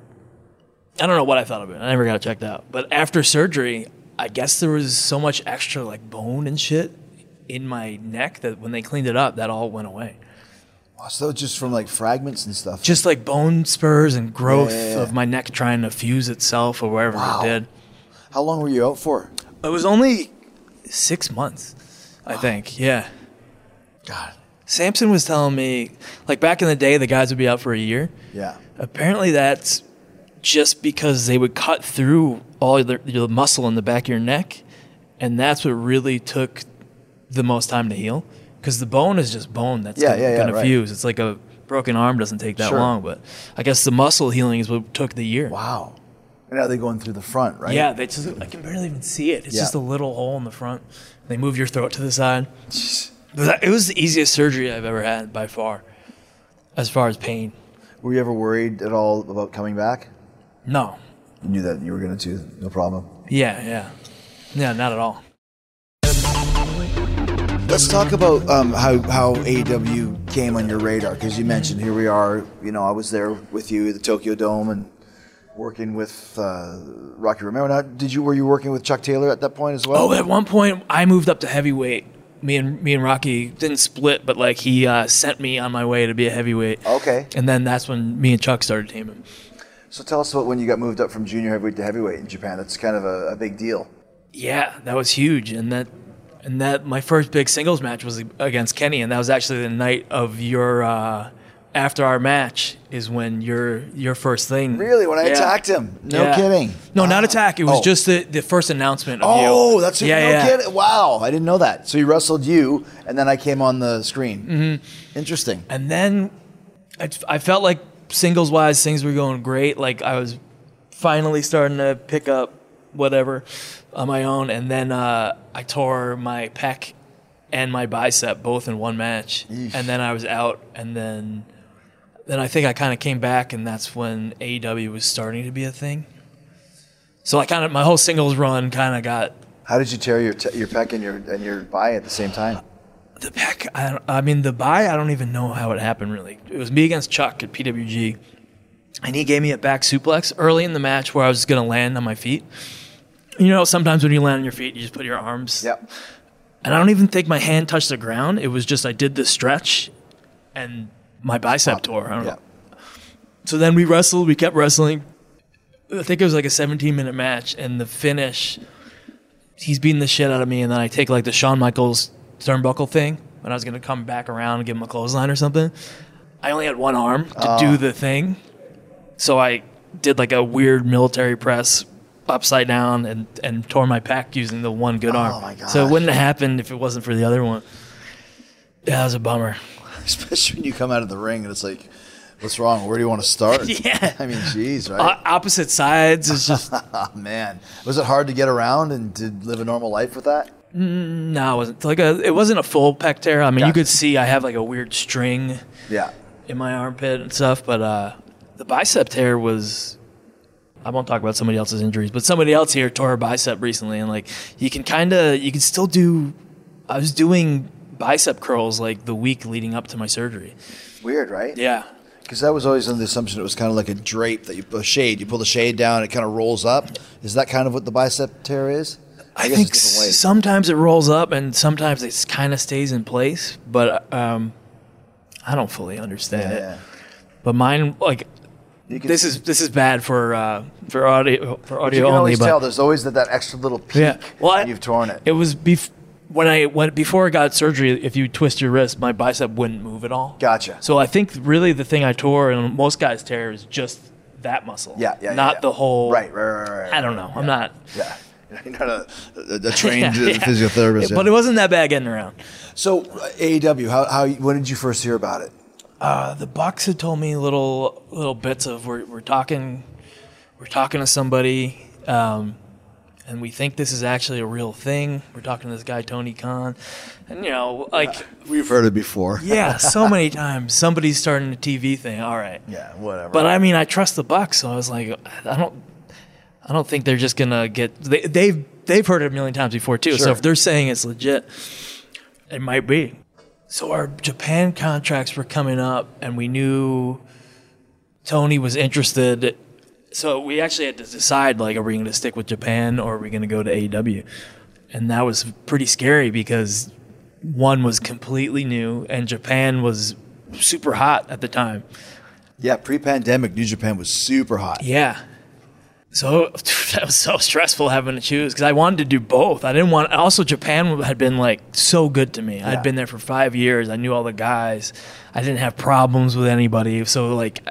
I don't know what I thought of it. I never got it checked out. But after surgery, I guess there was so much extra like bone and shit in my neck that when they cleaned it up, that all went away. Wow, so just from like fragments and stuff? Just like bone spurs and growth of my neck trying to fuse itself or whatever it did. How long were you out for? It was only 6 months, I think. Yeah. God. Samson was telling me, like back in the day, the guys would be out for a year. Yeah. Apparently that's just because they would cut through all the muscle in the back of your neck, and that's what really took the most time to heal. Because the bone is just bone that's going to fuse. It's like a broken arm doesn't take that long, but I guess the muscle healing is what took the year. Wow. And now they're going through the front, right? Yeah, I can barely even see it. It's just a little hole in the front. They move your throat to the side. It was the easiest surgery I've ever had by far, as far as pain. Were you ever worried at all about coming back? No. You knew that you were going to, no problem? Yeah, not at all. Let's talk about how AEW came on your radar, because you mentioned here we are, I was there with you at the Tokyo Dome and working with Rocky Romero. Now, were you working with Chuck Taylor at that point as well? Oh, at one point I moved up to heavyweight. Me and Rocky didn't split, but like he sent me on my way to be a heavyweight. Okay. And then that's when me and Chuck started teaming. So tell us about when you got moved up from junior heavyweight to heavyweight in Japan. That's kind of a big deal. Yeah, that was huge, and that my first big singles match was against Kenny, and that was actually the night of your after our match is when your first thing. Really? When I attacked him? No kidding. No, not attack. It was just the first announcement of you. Oh, that's it. No kidding. Wow, I didn't know that. So he wrestled you, and then I came on the screen. Mm-hmm. Interesting. And then I felt like singles-wise, things were going great. Like I was finally starting to pick up whatever on my own, and then I tore my pec and my bicep both in one match. Eesh. And then I was out, and then I think I kind of came back, and that's when AEW was starting to be a thing. So my whole singles run kind of got. How did you tear your pec and your bi at the same time? The pec, the bi, I don't even know how it happened really. It was me against Chuck at PWG, and he gave me a back suplex early in the match where I was going to land on my feet. Sometimes when you land on your feet, you just put your arms. Yep. And I don't even think my hand touched the ground. It was just I did the stretch, and my bicep tore. I don't know. So then we wrestled. We kept wrestling. I think it was like a 17-minute match, and the finish, he's beating the shit out of me, and then I take like the Shawn Michaels turnbuckle thing when I was going to come back around and give him a clothesline or something. I only had one arm to do the thing, so I did like a weird military press upside down and tore my pec using the one good arm. Oh my gosh. So it wouldn't have happened if it wasn't for the other one. Yeah, that was a bummer. Especially when you come out of the ring and it's like What's wrong? Where do you want to start? Yeah. I mean, geez, right? Opposite sides is just Oh, man. Was it hard to get around and to live a normal life with that? no, it wasn't it wasn't a full pec tear. I mean, you Gotcha. could see I have like a weird string Yeah. in my armpit and stuff, but the bicep tear was. I won't talk about somebody else's injuries, but somebody else here tore a bicep recently, and like you can still do. I was doing bicep curls like the week leading up to my surgery. Weird, right? Yeah. Because that was always under the assumption it was kind of like a drape that you pull the shade down, it kind of rolls up. Is that kind of what the bicep tear is? I guess think it's different ways. sometimes it rolls up and sometimes it kind of stays in place, but I don't fully understand it. Yeah. But mine, like, You can, this is bad for audio but you only. can always But tell there's always that extra little peak yeah, well, you've torn it. It was before I got surgery. If you twist your wrist, my bicep wouldn't move at all. Gotcha. So I think really the thing I tore, and most guys tear, is just that muscle. Yeah, not the whole. Right. I don't know. I'm not. Yeah. You're not a trained Yeah. physiotherapist. But it wasn't that bad getting around. So AEW, when did you first hear about it? The Bucks had told me little bits of we're talking to somebody, and we think this is actually a real thing. We're talking to this guy Tony Khan, and We've heard it before. yeah, so many times somebody's starting a TV thing. All right, Yeah, whatever. but I mean I trust the Bucks, so I was like I don't think they're just gonna get they've heard it a million times before too. So Sure. if they're saying it's legit, it might be. So our Japan contracts were coming up, and we knew Tony was interested. So we actually had to decide, like, are we going to stick with Japan or are we going to go to AEW? And that was pretty scary because one was completely new, and Japan was super hot at the time. Yeah, pre-pandemic, New Japan was super hot. Yeah. So that was so stressful having to choose because I wanted to do both. I didn't want. Also, Japan had been like so good to me. Yeah. I'd been there for 5 years. I knew all the guys. I didn't have problems with anybody. So like,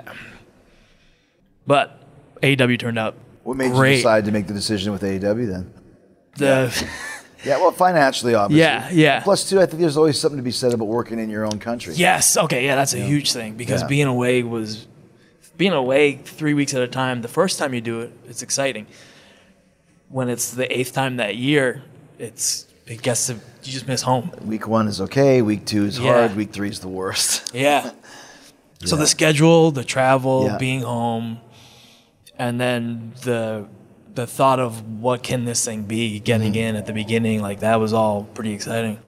but AEW turned out What made great. you decide to make the decision with AEW then? The Yeah, well, financially, obviously. Yeah. Plus, too, I think there's always something to be said about working in your own country. yes, okay, yeah, that's a huge thing because Yeah. being away 3 weeks at a time. The first time you do it, it's exciting. When it's the 8th time that year, you just miss home. Week 1 is okay. Week 2 is Yeah. hard. Week 3 is the worst. Yeah. So the schedule, the travel, Yeah. being home, and then the thought of what can this thing be getting in at the beginning, like that was all pretty exciting.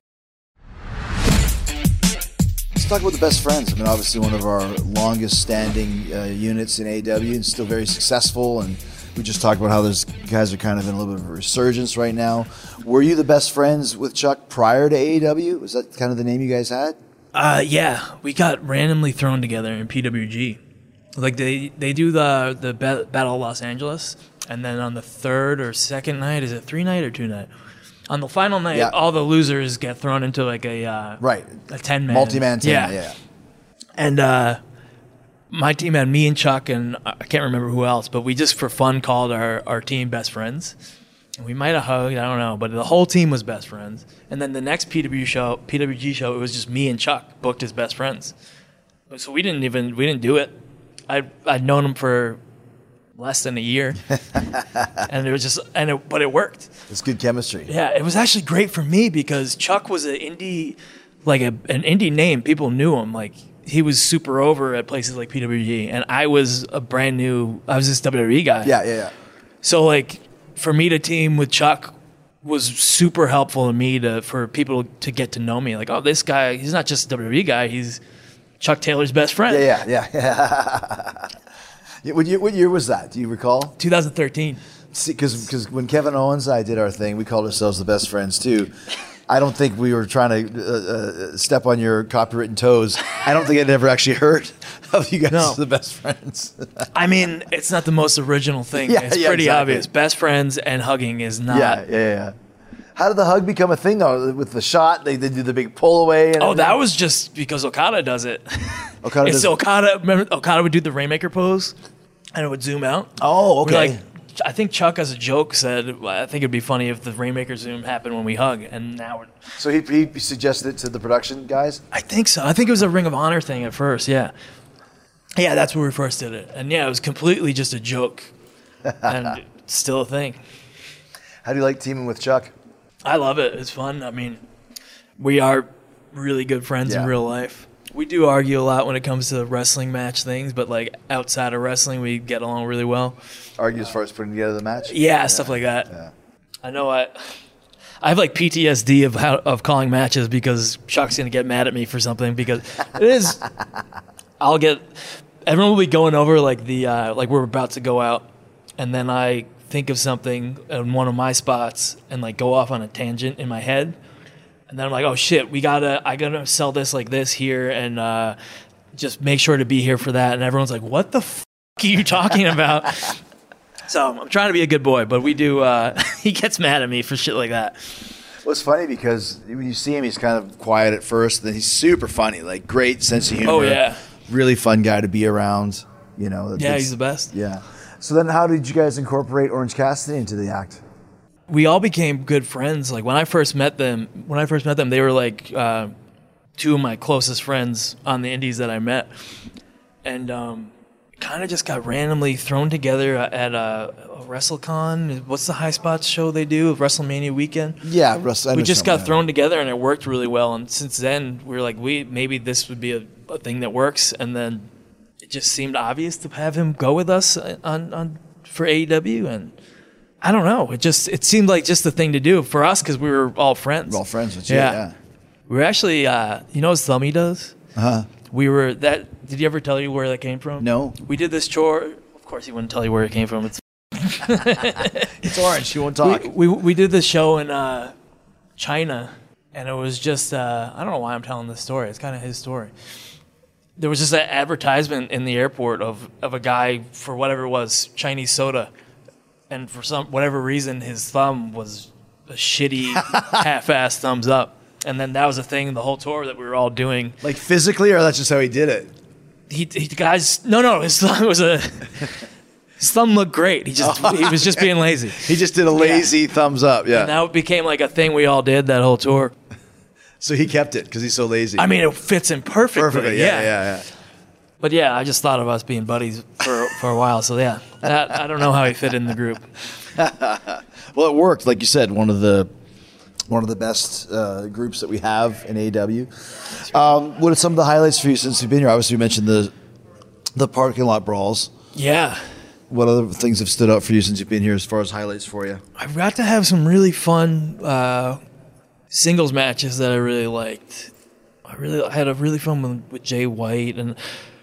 Let's talk about the Best Friends. I mean, obviously one of our longest standing units in AEW and still very successful. And we just talked about how those guys are kind of in a little bit of a resurgence right now. Were you the Best Friends with Chuck prior to AEW? Was that kind of the name you guys had? Yeah, we got randomly thrown together in PWG. Like they do the Battle of Los Angeles, and then on the third or second night, is it 3-night or 2-night? On the final night, Yeah. all the losers get thrown into like a Right. 10-man. Multi-man team. Yeah. And my team had me and Chuck and I can't remember who else, but we just for fun called our team Best Friends. And we might have hugged, I don't know, but the whole team was best friends. And then the next PWG show, it was just me and Chuck booked as best friends. So we didn't do it. I'd known him for less than a year, and it was just but it worked. It's good chemistry. Yeah, it was actually great for me because Chuck was an indie name. People knew him. Like he was super over at places like PWG, and I was this WWE guy. Yeah. So like for me to team with Chuck was super helpful to me for people to get to know me. Like, oh, this guy, he's not just a WWE guy. He's Chuck Taylor's best friend. Yeah. What year was that? Do you recall? 2013. See, because when Kevin Owens and I did our thing, we called ourselves the Best Friends too. I don't think we were trying to step on your copywritten toes. I don't think I'd ever actually heard of you guys as the Best Friends. I mean, it's not the most original thing. Yeah, it's yeah, pretty exactly. obvious. Best friends and hugging is not. Yeah. How did the hug become a thing though? With the shot, they did the big pull away. And That was just because Okada does it. Remember Okada would do the Rainmaker pose, and it would zoom out. Oh, okay. I think Chuck, as a joke, said, I think it'd be funny if the Rainmaker zoom happened when we hug, and now So he suggested it to the production guys? I think so. I think it was a Ring of Honor thing at first, yeah. Yeah, that's where we first did it. And yeah, it was completely just a joke. And it's still a thing. How do you like teaming with Chuck? I love it. It's fun. I mean, we are really good friends in real life. We do argue a lot when it comes to wrestling match things, but like outside of wrestling, we get along really well. Argue as far as putting together the match? Yeah, stuff like that. Yeah. I know I have like PTSD of calling matches because Chuck's gonna get mad at me for something because it is. Everyone will be going over like the like we're about to go out, and then I think of something in one of my spots and like go off on a tangent in my head, and then I'm like, oh shit, I gotta sell this like this here, and just make sure to be here for that. And everyone's like, what the f*** are you talking about? So I'm trying to be a good boy, but we do. He gets mad at me for shit like that. Well, it's funny because when you see him, he's kind of quiet at first, then he's super funny, like great sense of humor. Oh yeah. Really fun guy to be around, you know. Yeah, he's the best. Yeah. So then how did you guys incorporate Orange Cassidy into the act? We all became good friends. Like when I first met them, they were like two of my closest friends on the indies that I met. And kind of just got randomly thrown together at a WrestleCon. What's the High Spots show they do? WrestleMania weekend? Yeah, we just got thrown together and it worked really well. And since then, we were like, maybe this would be a thing that works. And then it just seemed obvious to have him go with us for AEW. And I don't know. It seemed like just the thing to do for us because we were all friends. We're all friends with you, yeah. We were actually, you know what Thummy does? Uh-huh. Did he ever tell you where that came from? No. We did this chore. Of course he wouldn't tell you where it came from. It's Orange. You won't talk. We did this show in China, and it was just, I don't know why I'm telling this story. It's kind of his story. There was just an advertisement in the airport of a guy for whatever it was, Chinese soda. And for whatever reason, his thumb was a shitty half-ass thumbs up. And then that was a thing the whole tour that we were all doing. Like physically, or that's just how he did it? His thumb was his thumb looked great. He was just being lazy. He just did a lazy thumbs up, yeah. And now it became like a thing we all did that whole tour. So he kept it because he's so lazy. I mean, it fits in perfectly. Yeah. But yeah, I just thought of us being buddies for a while. So yeah, I don't know how he fit in the group. Well, it worked, like you said. One of the best groups that we have in AEW. What are some of the highlights for you since you've been here? Obviously, you mentioned the parking lot brawls. Yeah. What other things have stood out for you since you've been here as far as highlights for you? I've got to have some really fun singles matches that I really liked. I had a really fun one with Jay White, and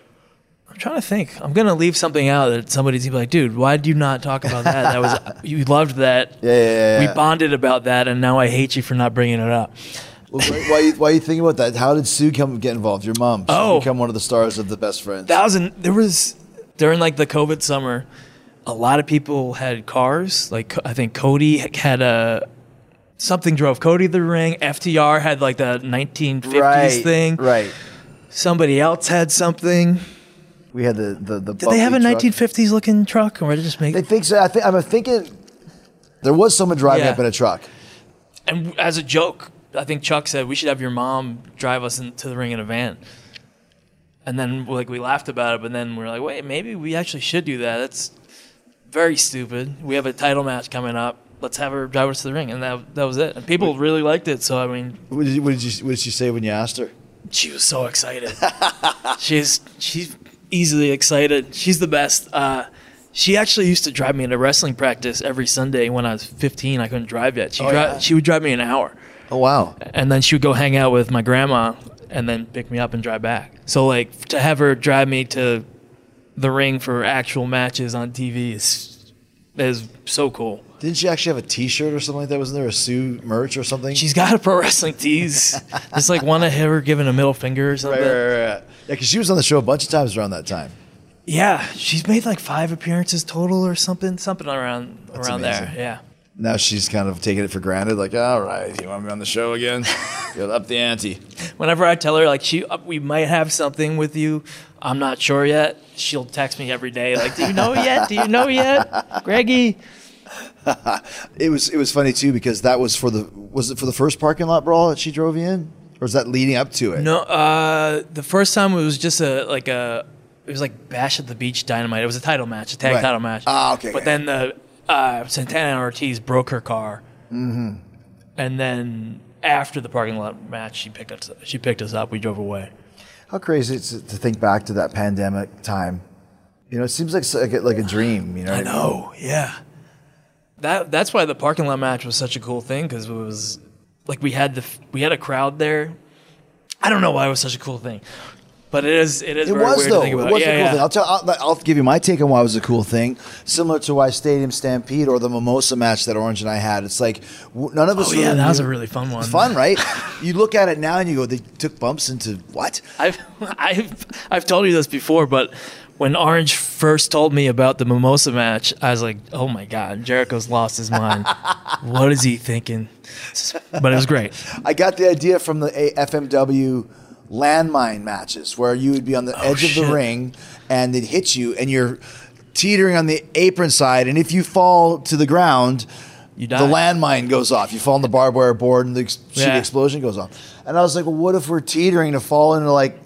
I'm trying to think. I'm gonna leave something out that somebody's gonna be like, "Dude, why did you not talk about that? That was you loved that. Yeah. We bonded about that, and now I hate you for not bringing it up." Well, why are you thinking about that? How did Sue get involved? Your mom. She become one of the stars of the Best Friends. There was during like the COVID summer, a lot of people had cars. Like I think Cody had something drove Cody to the ring. FTR had like the 1950s thing. Right. Somebody else had something. We had the Did they have a truck. 1950s looking truck, or did they just make? They think so. I'm thinking there was someone driving up in a truck. And as a joke, I think Chuck said we should have your mom drive us into the ring in a van. And then like we laughed about it, but then we were like, wait, maybe we actually should do that. That's very stupid. We have a title match coming up. Let's have her drive us to the ring, and that was it. And people really liked it. So I mean, what did she say when you asked her? She was so excited. She's easily excited. She's the best. She actually used to drive me into wrestling practice every Sunday when I was 15. I couldn't drive yet. She would drive me an hour. Oh wow! And then she would go hang out with my grandma, and then pick me up and drive back. So like to have her drive me to the ring for actual matches on TV is so cool. Didn't she actually have a T-shirt or something like that? Wasn't there a Sue merch or something? She's got a pro wrestling tees. It's like one of her giving a middle finger or something. Right. Yeah, because she was on the show a bunch of times around that time. Yeah, she's made like 5 appearances total or something around there. Yeah. Now she's kind of taking it for granted, like, all right, you want me on the show again? You'll up the ante. Whenever I tell her, like, we might have something with you, I'm not sure yet, she'll text me every day, like, do you know yet? Do you know yet? Greggy. It was funny, too, because that was was it for the first parking lot brawl that she drove you in? Or was that leading up to it? No, the first time it was just a it was like Bash at the Beach Dynamite. It was a title match, a tag Right. title match. Ah, okay. But then the Santana and Ortiz broke her car, and then after the parking lot match, she picked us up. We drove away. How crazy is it to think back to that pandemic time? You know, it seems like a dream. You know, I know, yeah. That's why the parking lot match was such a cool thing, because it was like we had a crowd there. I don't know why it was such a cool thing, but it is. It It very was weird though. to think about. It was a cool thing. I'll give you my take on why it was a cool thing. Similar to why Stadium Stampede or the Mimosa match that Orange and I had. It's like none of us. Oh yeah, really that was knew- a really fun one. It's fun, right? You look at it now and you go, they took bumps into what? I've told you this before, but when Orange first told me about the Mimosa match, I was like, oh my God, Jericho's lost his mind. What is he thinking? But it was great. I got the idea from the FMW landmine matches where you would be on the edge of the ring and they'd hit you and you're teetering on the apron side, and if you fall to the ground, You the die. landmine goes off. You fall on the barbed wire board and the shitty Yeah. explosion goes off. And I was like, well, what if we're teetering to fall into like,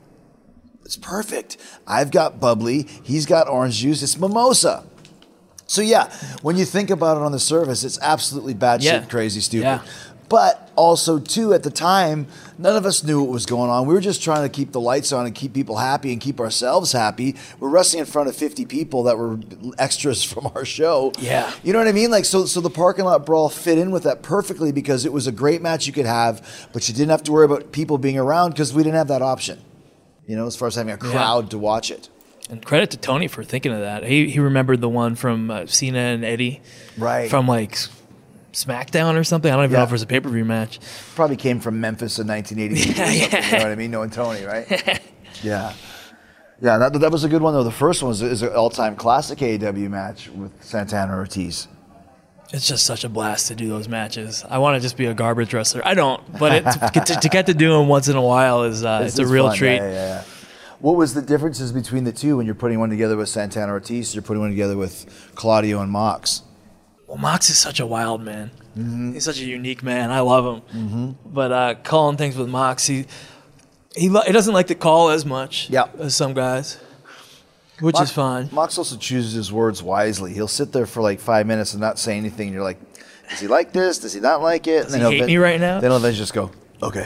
it's perfect. I've got bubbly. He's got orange juice. It's mimosa. So yeah, when you think about it on the surface, it's absolutely batshit Yeah. crazy stupid. Yeah. But also too, at the time, none of us knew what was going on. We were just trying to keep the lights on and keep people happy and keep ourselves happy. We're wrestling in front of 50 people that were extras from our show. Yeah. You know what I mean? Like so the parking lot brawl fit in with that perfectly because it was a great match you could have, but you didn't have to worry about people being around because we didn't have that option. You know, as far as having a crowd to watch it. And credit to Tony for thinking of that. He remembered the one from Cena and Eddie. Right. From like SmackDown or something. I don't even know if it was a pay-per-view match. Probably came from Memphis in 1988 or something, you know what I mean? Knowing Tony, right? Yeah. Yeah, that was a good one, though. The first one is an all-time classic AEW match with Santana Ortiz. It's just such a blast to do those matches. I want to just be a garbage wrestler. I don't, but to get to do them once in a while is it's a real fun. treat. Yeah. What was the differences between the two when you're putting one together with Santana Ortiz, you're putting one together with Claudio and Mox? Well, Mox is such a wild man. He's such a unique man. I love him. But calling things with Mox, he doesn't like to call as much as some guys, which is fine. Mox also chooses his words wisely. He'll sit there for like 5 minutes and not say anything. And you're like, does he like this? Does he not like it? Does he hate me right now? Then he'll eventually just go, okay.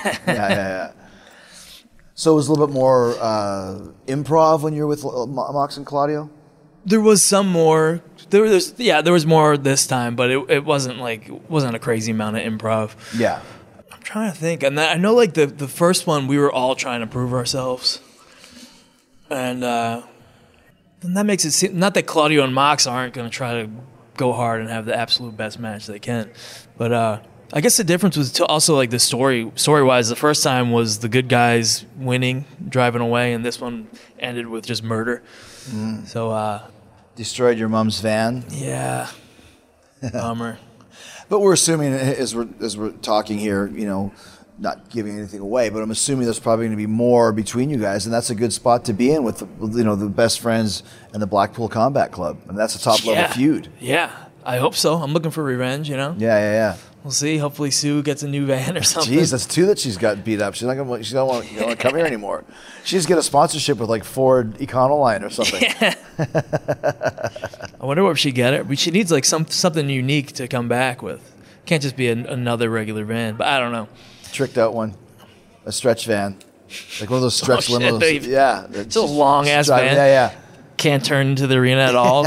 Yeah. So it was a little bit more improv when you were with Mox and Claudio? There was some more. There was more this time, but it wasn't a crazy amount of improv. Yeah. I'm trying to think, and I know like the first one we were all trying to prove ourselves, and that makes it seem not that Claudio and Mox aren't going to try to go hard and have the absolute best match they can, but I guess the difference was also like the story wise. The first time was the good guys winning, driving away, and this one ended with just murder. So destroyed your mom's van. Yeah, bummer. But we're assuming as we're talking here, you know, not giving anything away, but I'm assuming there's probably going to be more between you guys, and that's a good spot to be in with the best friends and the Blackpool Combat Club, and that's a top level feud. Yeah, I hope so. I'm looking for revenge. You know. Yeah. We'll see. Hopefully Sue gets a new van or something. Jeez, that's two that she's got beat up. She's not gonna. She don't want to come here anymore. She just get a sponsorship with like Ford Econoline or something. Yeah. I wonder what she get it. She needs like something unique to come back with. Can't just be another regular van. But I don't know. Tricked out one, a stretch van, like one of those stretch limos. Yeah, it's a long ass van. Yeah. Can't turn into the arena at all.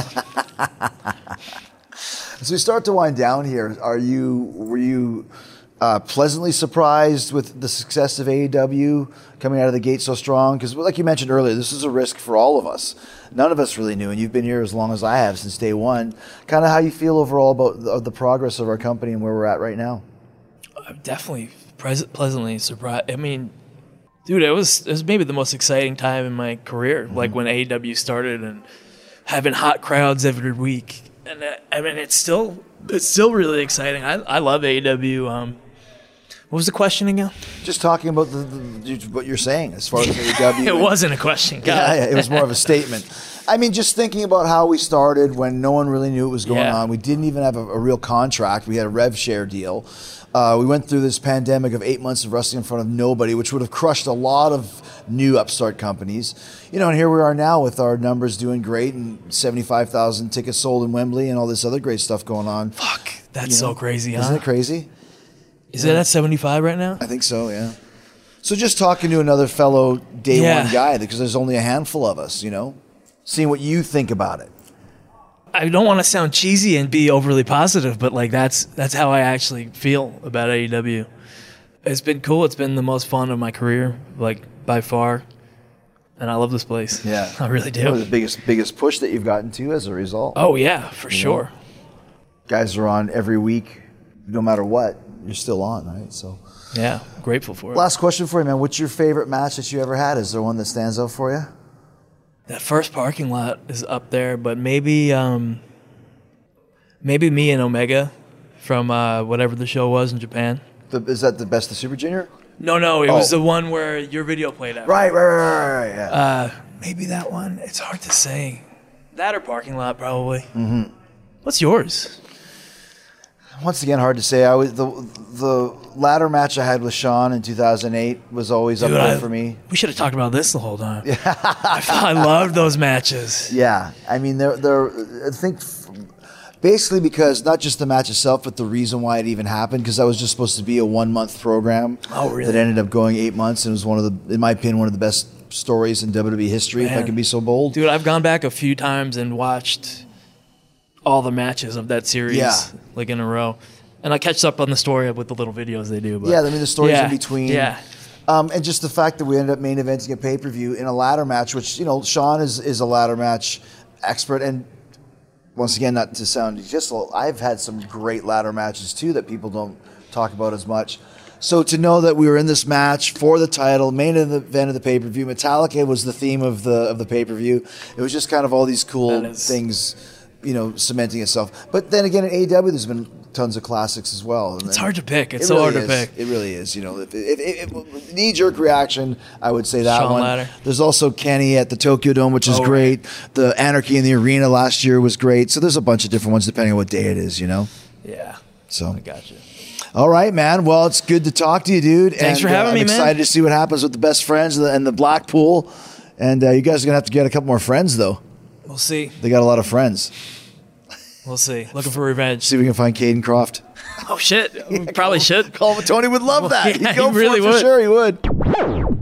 As we start to wind down here, were you pleasantly surprised with the success of AEW coming out of the gate so strong? Because like you mentioned earlier, this is a risk for all of us. None of us really knew, and you've been here as long as I have since day one. Kind of how you feel overall about the progress of our company and where we're at right now? I'm definitely pleasantly surprised. I mean, dude, it was maybe the most exciting time in my career, like when AEW started and having hot crowds every week. And I mean, it's still really exciting. I love AEW. What was the question again? Just talking about what you're saying as far as AEW. It wasn't a question. Yeah, it was more of a statement. I mean, just thinking about how we started when no one really knew what was going Yeah. on. We didn't even have a real contract. We had a rev share deal. We went through this pandemic of 8 months of wrestling in front of nobody, which would have crushed a lot of new upstart companies. You know, and here we are now with our numbers doing great and 75,000 tickets sold in Wembley and all this other great stuff going on. Fuck, that's so crazy, huh? Isn't it crazy? Is it at 75 right now? I think so, yeah. So just talking to another fellow day one guy, because there's only a handful of us, you know, seeing what you think about it. I don't want to sound cheesy and be overly positive, but like that's how I actually feel about AEW. It's been cool. It's been the most fun of my career, like by far. And I love this place. Yeah. I really do. What was the biggest push that you've gotten to as a result? Oh yeah, for sure. Guys are on every week, no matter what. You're still on, right? So yeah, grateful for it. Last question for you, man. What's your favorite match that you ever had? Is there one that stands out for you? That first parking lot is up there, but maybe me and Omega from whatever the show was in Japan. Is that the Best of Super Junior? No, it was the one where your video played out. Right, yeah. Maybe that one. It's hard to say. That or parking lot, probably. Mm-hmm. What's yours? Once again, hard to say. The ladder match I had with Sean in 2008 was always up there for me. We should have talked about this the whole time. Yeah. I loved those matches. Yeah, I mean, they're I think basically because not just the match itself, but the reason why it even happened, because that was just supposed to be a 1 month program. Oh, really? That ended up going 8 months, and it was one of the, in my opinion, one of the best stories in WWE history, if I can be so bold. Dude, I've gone back a few times and watched all the matches of that series, like in a row. And I catch up on the story with the little videos they do. But yeah, I mean, the stories in between. Yeah. And just the fact that we ended up main eventing a pay-per-view in a ladder match, which, you know, Sean is a ladder match expert. And once again, not to sound egotistical, I've had some great ladder matches too that people don't talk about as much. So to know that we were in this match for the title, main event of the pay-per-view, Metallica was the theme of the pay-per-view. It was just kind of all these cool things, you know, cementing itself. But then again, at AEW, there's been tons of classics as well. It's hard to pick. It's so hard to pick. It really is. You know, if knee-jerk reaction, I would say that Sean one. Ladder. There's also Kenny at the Tokyo Dome, which is great. The Anarchy in the Arena last year was great. So there's a bunch of different ones depending on what day it is, you know? Yeah. So I got you. All right, man. Well, it's good to talk to you, dude. Thanks for having me, I'm man. excited to see what happens with the best friends and the Blackpool. And you guys are going to have to get a couple more friends, though. We'll see. They got a lot of friends. We'll see. Looking for revenge. See if we can find Caden Croft. Oh, shit. We probably should. Tony would love that. Yeah, He'd go he really for it would. for sure. He would.